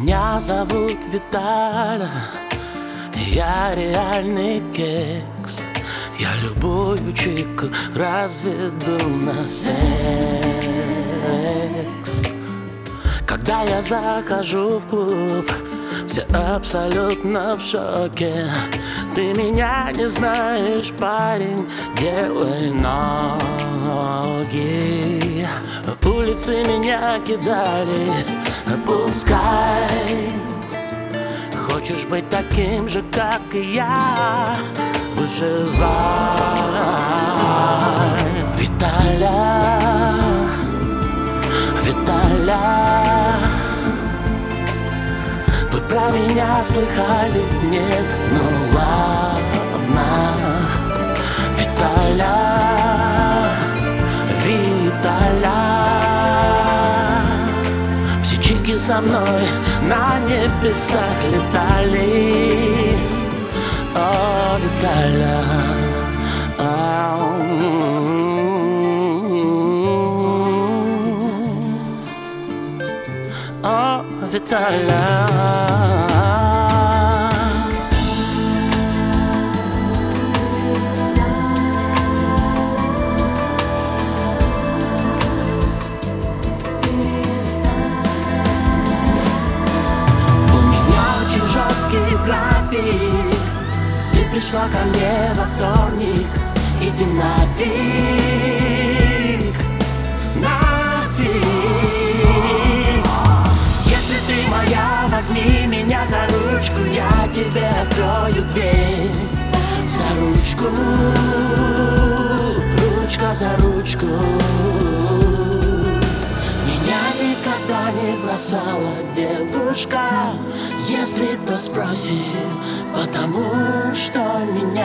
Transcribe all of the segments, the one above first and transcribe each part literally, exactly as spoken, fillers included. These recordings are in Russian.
Меня зовут Виталя, я реальный кекс. Я любую чику разведу на секс. Когда я захожу в клуб, все абсолютно в шоке. Ты меня не знаешь, парень, делай ноги. Улицы меня кидали, пускай. Хочешь быть таким же, как и я, выживай. Виталя, Виталя, вы про меня слыхали? Нет, ну ладно. Виталя, Виталя, все чики со мной на небесах летали. О, Виталя, о, Виталя. Жесткий график. Ты пришла ко мне во вторник. Иди нафиг, нафиг. Если ты моя, возьми меня за ручку. Я тебе открою дверь за ручку, ручка за ручку. Никогда не бросала девушка, если кто спросит, потому что меня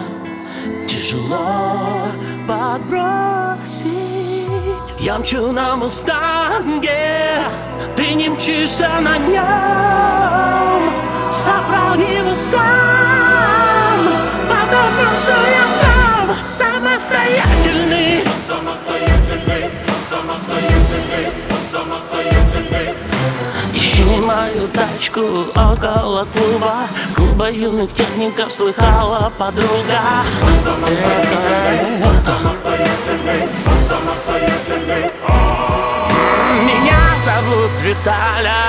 тяжело подбросить. Я мчу на мустанге, ты не мчишься на нем. Собрал его сам, потому что я сам самостоятельный. Самостоятельный, самостоятельный, самостоятельный. Ищи мою тачку около клуба, клуба юных техников, слыхала подруга. Он самостоятельный, он самостоятельный, он самостоятельный. Меня зовут Виталя.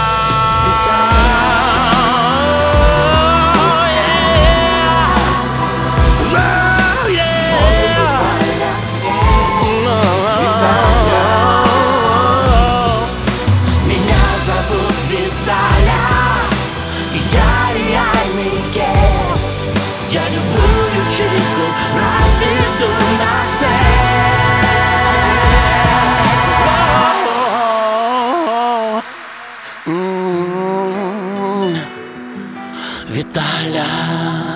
Я любую чику разведу на секс. Виталя.